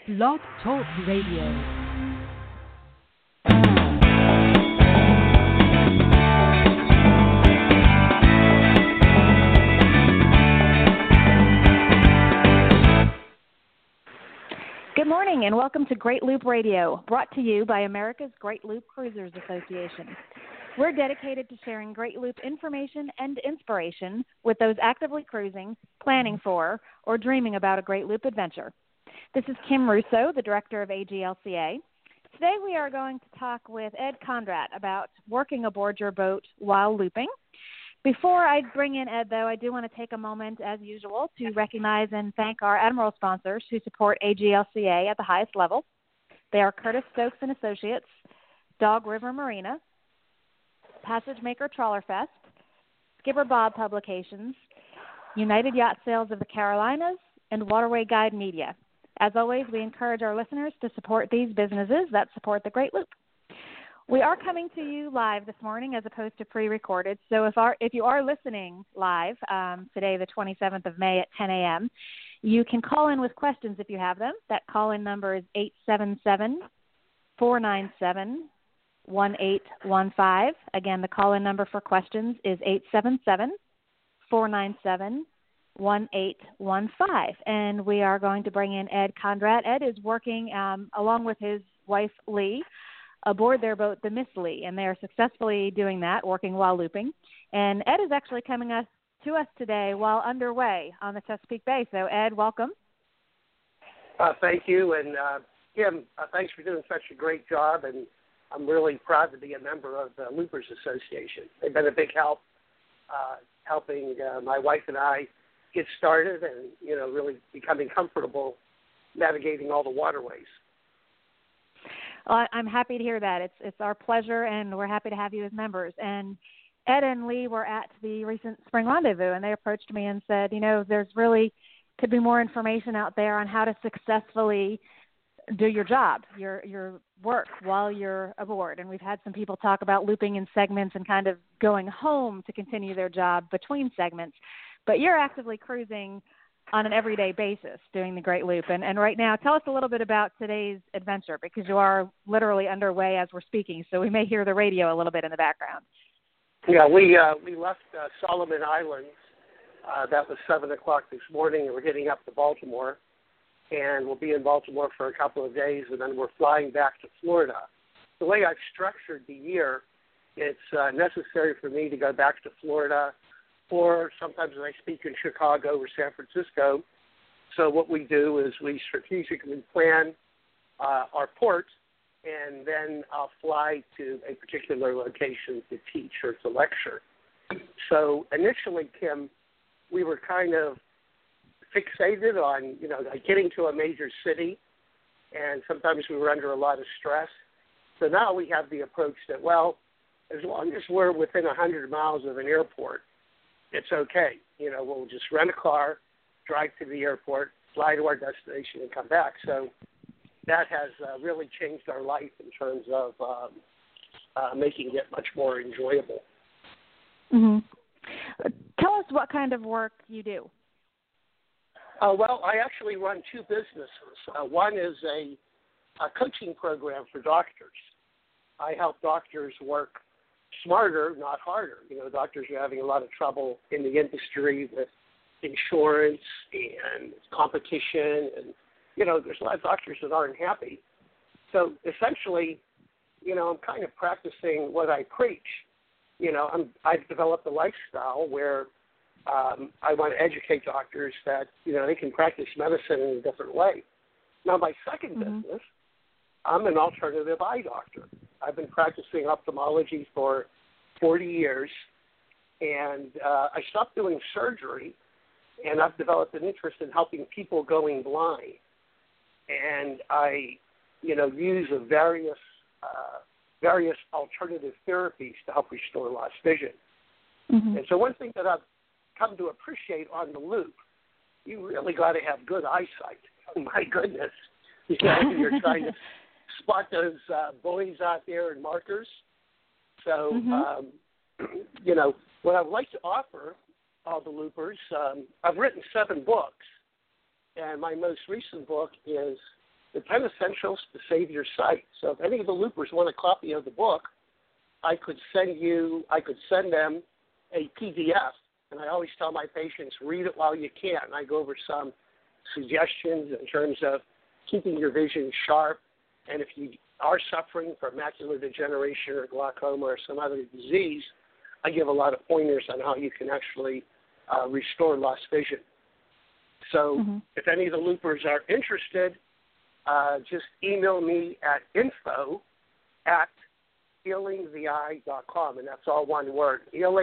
Blog Talk Radio. Good morning and welcome to Great Loop Radio, brought to you by America's Great Loop Cruisers Association. We're dedicated to sharing Great Loop information and inspiration with those actively cruising, planning for, or dreaming about a Great Loop adventure. This is Kim Russo, the director of AGLCA. Today we are going to talk with Ed Condratt about working aboard your boat while looping. Before I bring in Ed, though, I do want to take a moment, as usual, to recognize and thank our Admiral sponsors who support AGLCA at the highest level. They are Curtis Stokes and Associates, Dog River Marina, Passage Maker Trawler Fest, Skipper Bob Publications, United Yacht Sales of the Carolinas, and Waterway Guide Media. As always, we encourage our listeners to support these businesses that support the Great Loop. We are coming to you live this morning as opposed to pre-recorded. So if you are listening live today, the 27th of May at 10 a.m., you can call in with questions if you have them. That call-in number is 877-497-1815. Again, the call-in number for questions is 877-497-1815. And we are going to bring in Ed Condratt. Ed is working along with his wife, Lee, aboard their boat, the Miss Lee, and they are successfully doing that, working while looping. And Ed is actually coming to us today while underway on the Chesapeake Bay. So, Ed, welcome. Thank you, and Kim, thanks for doing such a great job, and I'm really proud to be a member of the Loopers Association. They've been a big help helping my wife and I get started and, really becoming comfortable navigating all the waterways. Well, I'm happy to hear that. It's our pleasure, and we're happy to have you as members. And Ed and Lee were at the recent Spring Rendezvous, and they approached me and said, there's really could be more information out there on how to successfully do your job, your work while you're aboard. And we've had some people talk about looping in segments and kind of going home to continue their job between segments. But you're actively cruising on an everyday basis doing the Great Loop. And right now, tell us a little bit about today's adventure, because you are literally underway as we're speaking, so we may hear the radio a little bit in the background. Yeah, we left Solomon Islands. That was 7 o'clock this morning, and we're heading up to Baltimore. And we'll be in Baltimore for a couple of days, and then we're flying back to Florida. The way I've structured the year, it's necessary for me to go back to Florida, or sometimes when I speak in Chicago or San Francisco. So what we do is we strategically plan our port, and then I'll fly to a particular location to teach or to lecture. So initially, Kim, we were kind of fixated on, getting to a major city, and sometimes we were under a lot of stress. So now we have the approach that, well, as long as we're within 100 miles of an airport, it's okay. We'll just rent a car, drive to the airport, fly to our destination, and come back. So that has really changed our life in terms of making it much more enjoyable. Mm-hmm. Tell us what kind of work you do. Well, I actually run two businesses. One is a coaching program for doctors. I help doctors work smarter, not harder. Doctors are having a lot of trouble in the industry with insurance and competition, and, there's a lot of doctors that aren't happy. So essentially, I'm kind of practicing what I preach. I've developed a lifestyle where I want to educate doctors that, they can practice medicine in a different way. Now, my second business, I'm an alternative eye doctor. I've been practicing ophthalmology for 40 years, and I stopped doing surgery, and I've developed an interest in helping people going blind. And I, use various alternative therapies to help restore lost vision. Mm-hmm. And so one thing that I've come to appreciate on the loop, you really got to have good eyesight. Oh, my goodness. You're trying to spot those buoys out there and markers. So, what I would like to offer all the loopers, I've written 7 books, and my most recent book is the 10 Essentials to Save Your Sight. So if any of the loopers want a copy of the book, I could send them a PDF. And I always tell my patients, read it while you can. I go over some suggestions in terms of keeping your vision sharp. And if you are suffering from macular degeneration or glaucoma or some other disease, I give a lot of pointers on how you can actually restore lost vision. So if any of the loopers are interested, just email me at info@healingtheye.com, and that's all one word,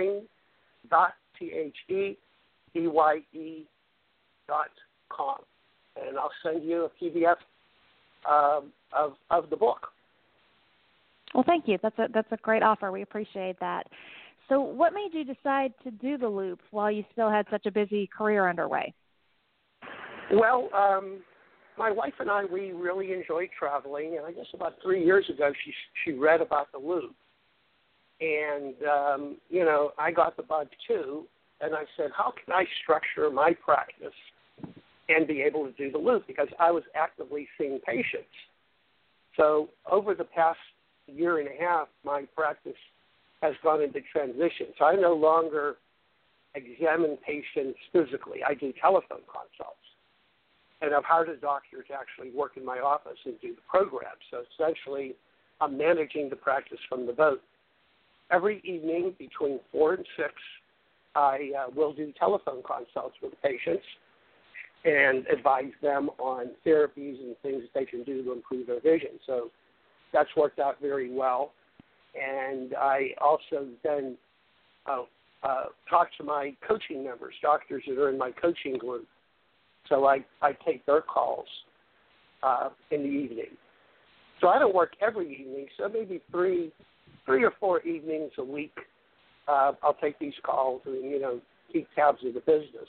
healing.com. And I'll send you a PDF of the book. Well, thank you. That's a great offer. We appreciate that. So what made you decide to do the loop while you still had such a busy career underway? Well, my wife and I, we really enjoy traveling, and I guess about 3 years ago she read about the loop. And, I got the bug too, and I said, how can I structure my practice and be able to do the loop? Because I was actively seeing patients. So over the past year and a half, my practice has gone into transition. So I no longer examine patients physically. I do telephone consults. And I've hired a doctor to actually work in my office and do the program. So essentially, I'm managing the practice from the boat. Every evening between 4 and 6, I will do telephone consults with patients and advise them on therapies and things that they can do to improve their vision. So that's worked out very well. And I also then talk to my coaching members, doctors that are in my coaching group. So I take their calls in the evening. So I don't work every evening, so maybe three or 4 evenings a week I'll take these calls and, keep tabs of the business.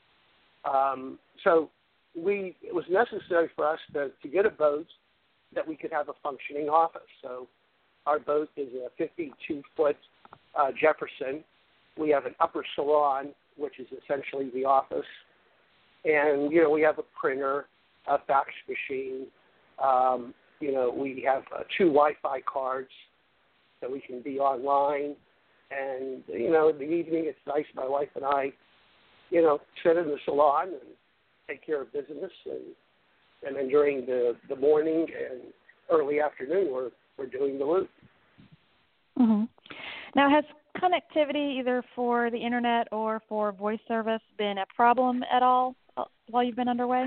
So it was necessary for us to get a boat that we could have a functioning office. So our boat is a 52-foot Jefferson. We have an upper salon, which is essentially the office. And, we have a printer, a fax machine. We have 2 Wi-Fi cards that we can be online. And, in the evening it's nice. My wife and I, sit in the salon and take care of business. And then during the morning and early afternoon, we're doing the loop. Mm-hmm. Now, has connectivity either for the internet or for voice service been a problem at all while you've been underway?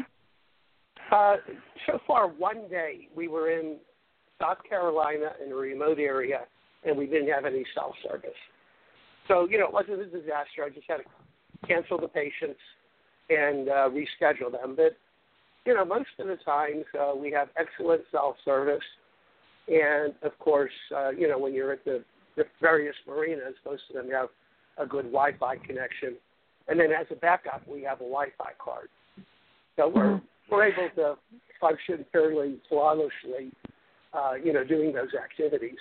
So far, one day we were in South Carolina in a remote area, and we didn't have any cell service. So, it wasn't a disaster. I just had to cancel the patients and reschedule them. But, most of the times we have excellent cell service. And, of course, when you're at the various marinas, most of them have a good Wi-Fi connection. And then as a backup, we have a Wi-Fi card. So we're able to function fairly flawlessly, doing those activities.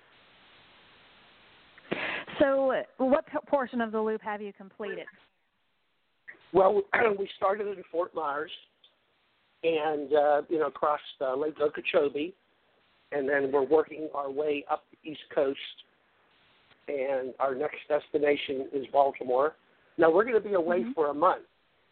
So what portion of the loop have you completed? Well, we started in Fort Myers and, across Lake Okeechobee. And then we're working our way up the East Coast. And our next destination is Baltimore. Now, we're going to be away for a month.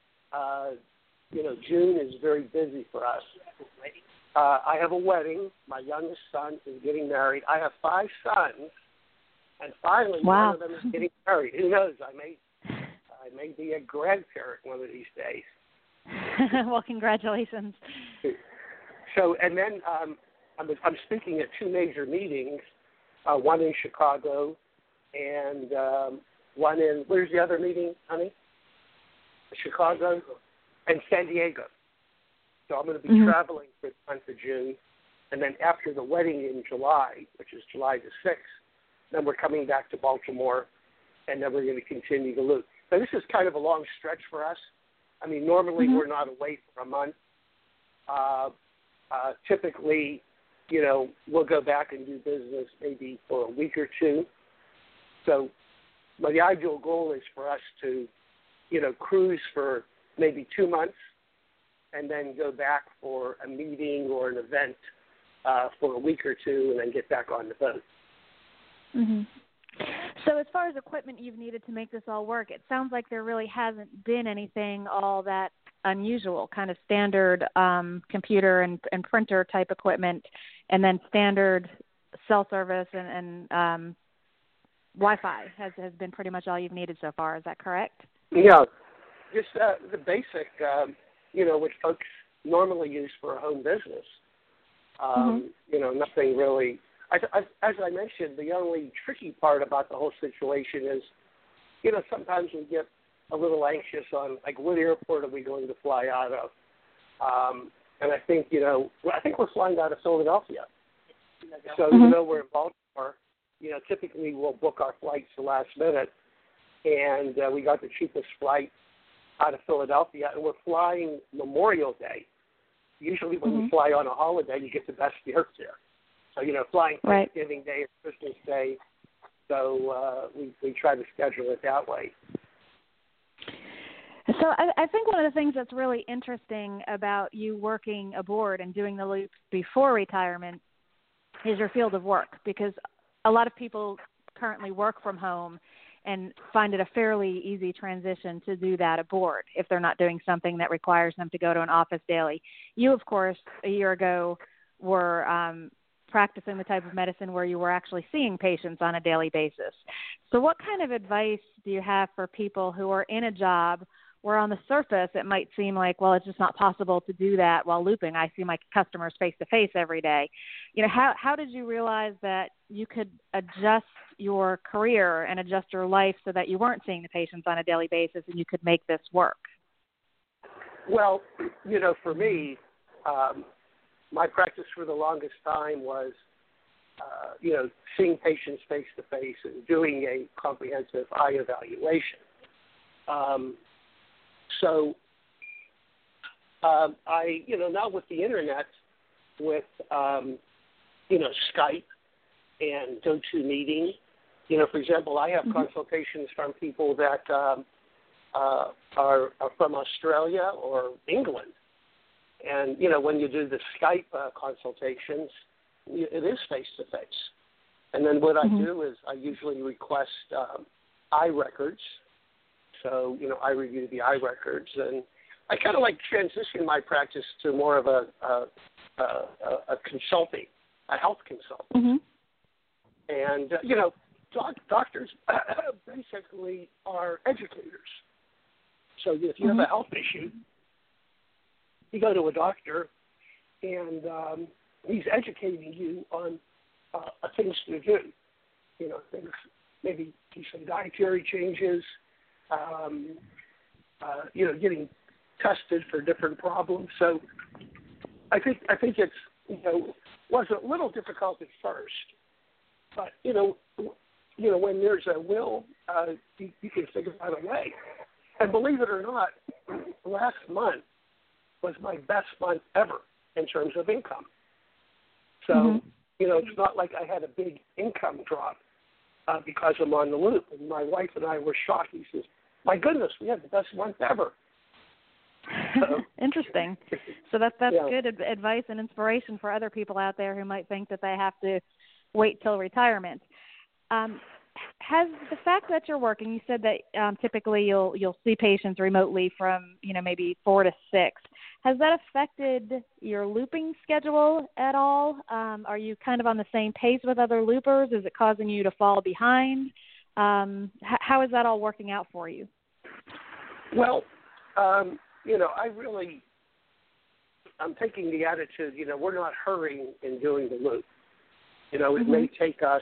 June is very busy for us. I have a wedding. My youngest son is getting married. I have 5 sons, and finally one of them is getting married. Who knows? I may be a grandparent one of these days. Well, congratulations. So, and then I'm speaking at 2 major meetings, one in Chicago and one in, where's the other meeting, honey? Chicago and San Diego. So I'm going to be traveling for the month of June. And then after the wedding in July, which is July the 6th, then we're coming back to Baltimore, and then we're going to continue the loop. So this is kind of a long stretch for us. I mean, normally we're not away for a month. Typically, we'll go back and do business maybe for a week or 2. So the ideal goal is for us to, cruise for maybe 2 months and then go back for a meeting or an event for a week or two, and then get back on the boat. Mm-hmm. So as far as equipment you've needed to make this all work, it sounds like there really hasn't been anything all that unusual, kind of standard computer and printer type equipment, and then standard cell service and Wi-Fi has been pretty much all you've needed so far. Is that correct? Yeah, just the basic, which folks normally use for a home business. Nothing really. As I mentioned, the only tricky part about the whole situation is, sometimes we get a little anxious on, like, what airport are we going to fly out of? And I think, we're flying out of Philadelphia. So even though we're in Baltimore, typically we'll book our flights the last minute, and we got the cheapest flight out of Philadelphia, and we're flying Memorial Day. Usually when you fly on a holiday, you get the best airfare. So, flying Thanksgiving Day or Christmas Day, so we try to schedule it that way. So I think one of the things that's really interesting about you working aboard and doing the loops before retirement is your field of work, because a lot of people currently work from home and find it a fairly easy transition to do that aboard if they're not doing something that requires them to go to an office daily. You, of course, a year ago were practicing the type of medicine where you were actually seeing patients on a daily basis. So what kind of advice do you have for people who are in a job where on the surface it might seem like, well, it's just not possible to do that while looping? I see my customers face-to-face every day. How did you realize that you could adjust your career and adjust your life so that you weren't seeing the patients on a daily basis and you could make this work? Well, for me, my practice for the longest time was, seeing patients face-to-face and doing a comprehensive eye evaluation. So I, now with the Internet, with, Skype and GoToMeeting, for example, I have consultations from people that are from Australia or England. And, when you do the Skype consultations, it is face-to-face. And then what I do is I usually request eye records. So, I review the eye records. And I kind of transition my practice to more of a consulting, a health consultant. And, doctors basically are educators. So if you have a health issue, you go to a doctor, and he's educating you on things to do. Things, maybe do some dietary changes, getting tested for different problems. So I think it's, was a little difficult at first, but, when there's a will, you can figure out a way. And believe it or not, last month was my best month ever in terms of income. So, it's not like I had a big income drop because I'm on the loop. And my wife and I were shocked. He says, my goodness, we had the best month ever. So, interesting. So that's good advice and inspiration for other people out there who might think that they have to wait till retirement. Has the fact that you're working, you said that typically you'll see patients remotely from, maybe 4 to 6. Has that affected your looping schedule at all? Are you kind of on the same pace with other loopers? Is it causing you to fall behind? How is that all working out for you? Well, I'm taking the attitude, we're not hurrying in doing the loop. It may take us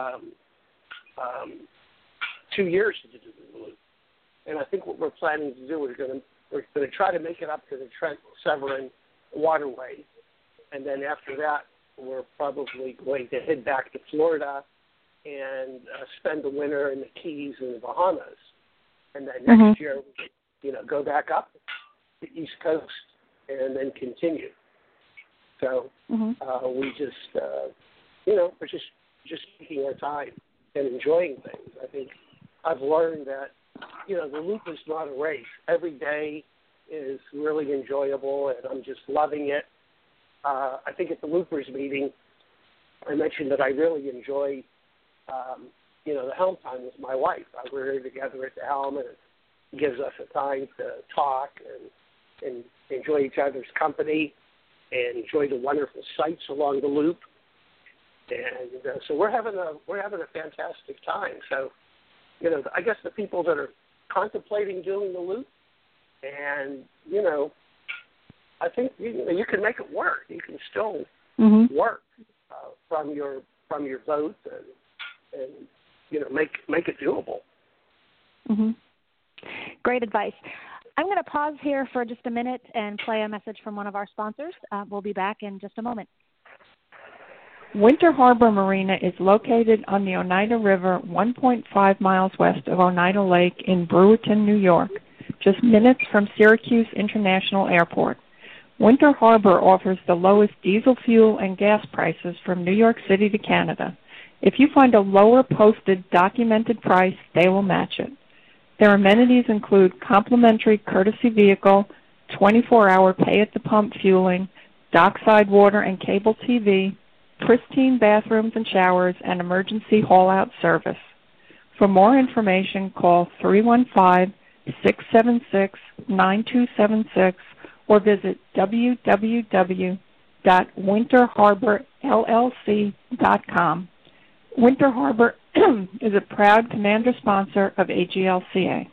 2 years to do the loop. And I think what we're planning to do is we're going to try to make it up to the Trent Severn waterway. And then after that, we're probably going to head back to Florida and spend the winter in the Keys and the Bahamas. And then next year, go back up the East Coast and then continue. So we just, we're just taking our time and enjoying things. I think I've learned that, the loop is not a race. Every day is really enjoyable, and I'm just loving it. I think at the Loopers meeting, I mentioned that I really enjoy, the helm time with my wife. We're together at the helm, and it gives us a time to talk and enjoy each other's company and enjoy the wonderful sights along the loop. And so we're having a fantastic time. So, I guess the people that are contemplating doing the loop, and I think you can make it work. You can still work from your boat and make it doable. Mm-hmm. Great advice. I'm going to pause here for just a minute and play a message from one of our sponsors. We'll be back in just a moment. Winter Harbor Marina is located on the Oneida River 1.5 miles west of Oneida Lake in Brewerton, New York, just minutes from Syracuse International Airport. Winter Harbor offers the lowest diesel fuel and gas prices from New York City to Canada. If you find a lower posted documented price, they will match it. Their amenities include complimentary courtesy vehicle, 24-hour pay-at-the-pump fueling, dockside water and cable TV, pristine bathrooms and showers, and emergency haul-out service. For more information, call 315-676-9276 or visit www.winterharborllc.com. Winter Harbor is a proud commander sponsor of AGLCA.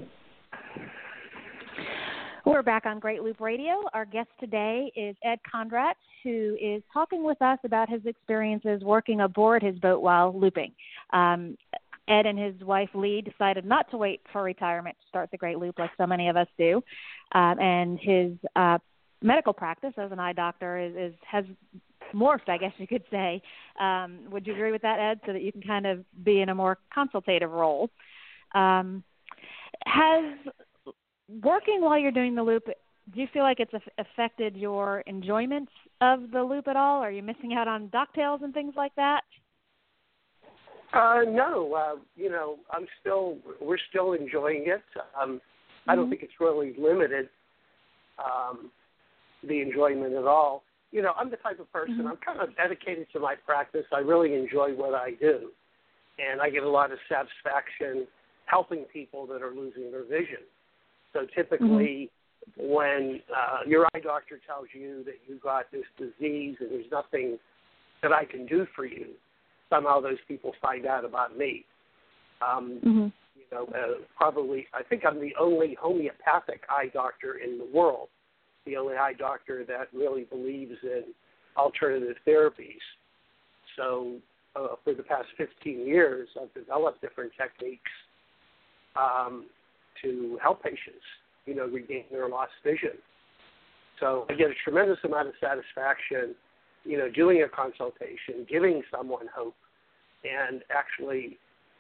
We're back on Great Loop Radio. Our guest today is Ed Condrath, who is talking with us about his experiences working aboard his boat while looping. Ed and his wife, Lee, decided not to wait for retirement to start the Great Loop like so many of us do. And his medical practice as an eye doctor has morphed, I guess you could say. Would you agree with that, Ed, so that you can kind of be in a more consultative role? Has working while you're doing the loop, do you feel like it's affected your enjoyment of the loop at all? Are you missing out on docktails and things like that? No, we're still enjoying it. I don't think it's really limited the enjoyment at all. I'm the type of person, I'm kind of dedicated to my practice. I really enjoy what I do, and I get a lot of satisfaction helping people that are losing their vision. So typically when your eye doctor tells you that you've got this disease and there's nothing that I can do for you, somehow those people find out about me. Probably, I think I'm the only homeopathic eye doctor in the world, the only eye doctor that really believes in alternative therapies. So for the past 15 years, I've developed different techniques to help patients, regain their lost vision. So I get a tremendous amount of satisfaction, doing a consultation, giving someone hope, and actually,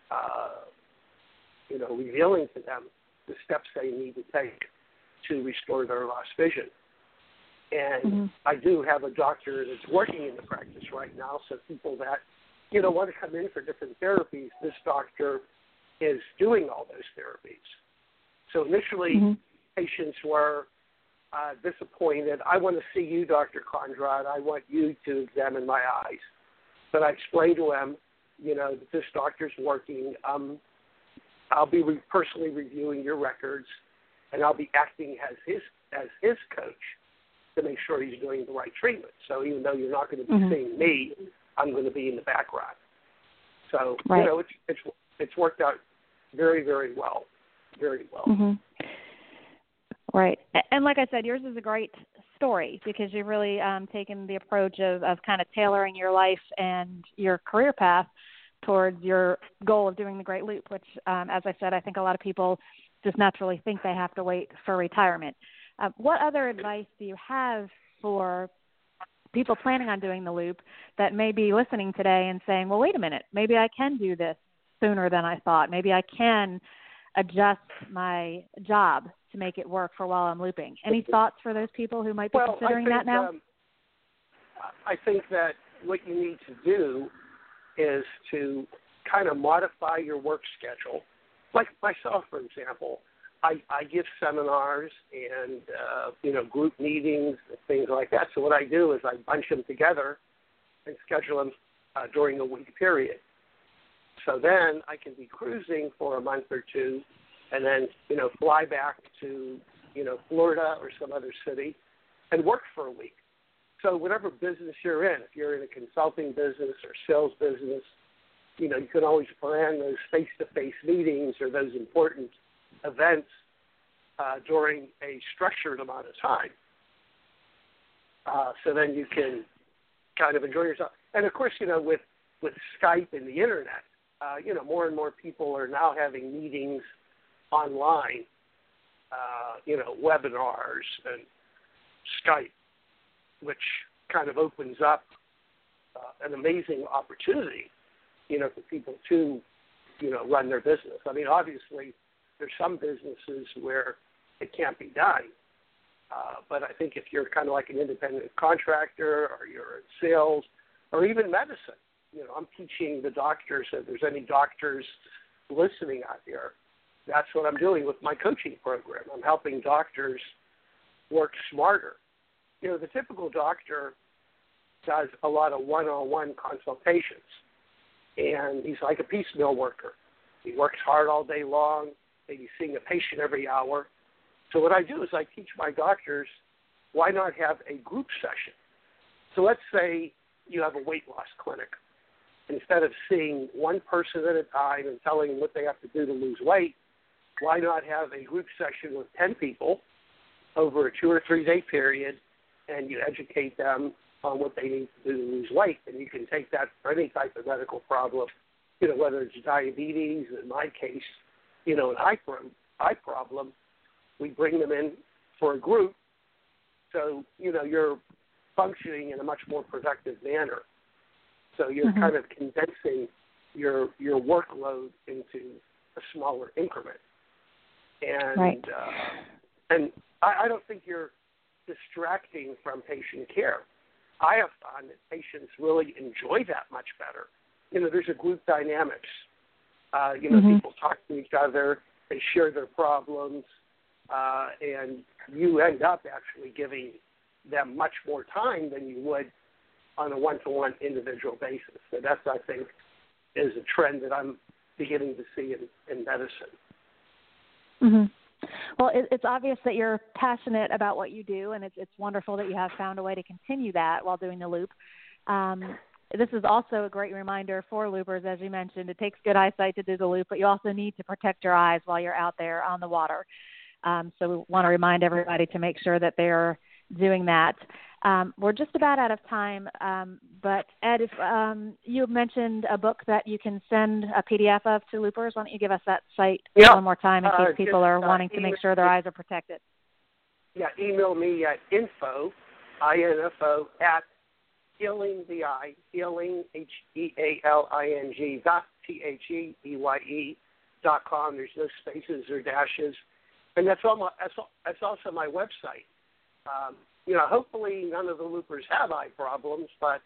revealing to them the steps they need to take to restore their lost vision. And I do have a doctor that's working in the practice right now, so people that, want to come in for different therapies, this doctor is doing all those therapies. So initially, patients were disappointed. I want to see you, Dr. Condrath. I want you to examine my eyes. But I explained to him, that this doctor's working. I'll be personally reviewing your records, and I'll be acting as his coach to make sure he's doing the right treatment. So even though you're not going to be seeing me, I'm going to be in the background. So it's worked out very, very well. Very well. Right. And like I said, yours is a great story because you've really taken the approach of kind of tailoring your life and your career path towards your goal of doing the Great Loop, which, as I said, I think a lot of people just naturally think they have to wait for retirement. What other advice do you have for people planning on doing the Loop that may be listening today and saying, well, wait a minute, maybe I can do this sooner than I thought. Maybe I can adjust my job to make it work for while I'm looping. Any thoughts for those people who might be considering that now? I think that what you need to do is to kind of modify your work schedule. Like myself, for example, I give seminars and, group meetings and things like that. So what I do is I bunch them together and schedule them during a week period. So then I can be cruising for a month or two and then, fly back to, Florida or some other city and work for a week. So whatever business you're in, if you're in a consulting business or sales business, you can always plan those face-to-face meetings or those important events during a structured amount of time. So then you can kind of enjoy yourself. And, of course, with Skype and the Internet, more and more people are now having meetings online, webinars and Skype, which kind of opens up an amazing opportunity, for people to, run their business. I mean, obviously, there's some businesses where it can't be done. But I think if you're kind of like an independent contractor or you're in sales or even medicine, I'm teaching the doctors, if there's any doctors listening out there, that's what I'm doing with my coaching program. I'm helping doctors work smarter. The typical doctor does a lot of one-on-one consultations, and he's like a piecemeal worker. He works hard all day long, maybe seeing a patient every hour. So what I do is I teach my doctors, why not have a group session? So let's say you have a weight loss clinic. Instead of seeing one person at a time and telling them what they have to do to lose weight, why not have a group session with 10 people over a 2 or 3 day period, and you educate them on what they need to do to lose weight? And you can take that for any type of medical problem, whether it's diabetes, in my case, an eye problem. We bring them in for a group, so, you're functioning in a much more productive manner. So you're kind of condensing your workload into a smaller increment. And right. And I don't think you're distracting from patient care. I have found that patients really enjoy that much better. There's a group dynamics. People talk to each other, they share their problems, and you end up actually giving them much more time than you would on a one-to-one individual basis. So that's, I think, is a trend that I'm beginning to see in medicine. Mm-hmm. Well, it's obvious that you're passionate about what you do, and it's wonderful that you have found a way to continue that while doing the loop. This is also a great reminder for loopers, as you mentioned. It takes good eyesight to do the loop, but you also need to protect your eyes while you're out there on the water. So we want to remind everybody to make sure that they're doing that. We're just about out of time, but Ed, if you mentioned a book that you can send a PDF of to loopers, why don't you give us that site one more time in case people are wanting to make sure their eyes are protected? Yeah, email me at info at healingtheye, healing, HEALING.com. There's no spaces or dashes. And that's also my website. Hopefully none of the loopers have eye problems, but,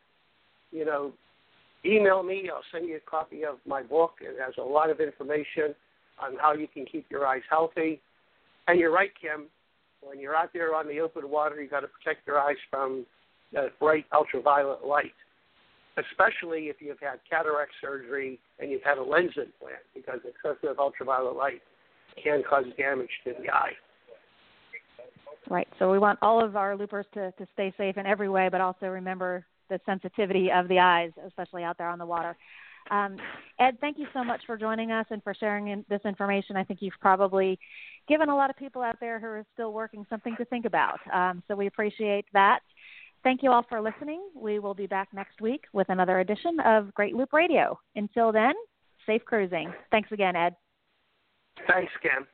email me. I'll send you a copy of my book. It has a lot of information on how you can keep your eyes healthy. And you're right, Kim. When you're out there on the open water, you've got to protect your eyes from that bright ultraviolet light, especially if you've had cataract surgery and you've had a lens implant, because excessive ultraviolet light can cause damage to the eye. Right. So we want all of our loopers to stay safe in every way, but also remember the sensitivity of the eyes, especially out there on the water. Ed, thank you so much for joining us and for sharing this information. I think you've probably given a lot of people out there who are still working something to think about. So we appreciate that. Thank you all for listening. We will be back next week with another edition of Great Loop Radio. Until then, safe cruising. Thanks again, Ed. Thanks, Kim.